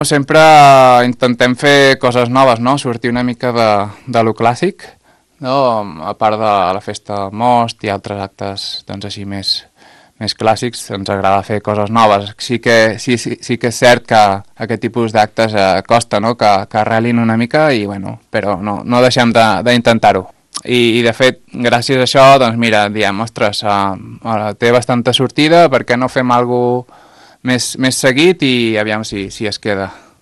Sempre intentem fer coses noves, no? Sortir una mica de lo clàssic, no? A part de la festa del most i altres actes doncs, així més clàssics, ens agrada fer coses noves. Sí que és cert que aquest tipus d'actes costa, no? Que arrelin una mica, bueno, però no deixem d'intentar-ho. I de fet, gràcies a això, doncs mira, diem, ostres, té bastanta sortida, per què no fem alguna cosa més seguit i aviam si es queda.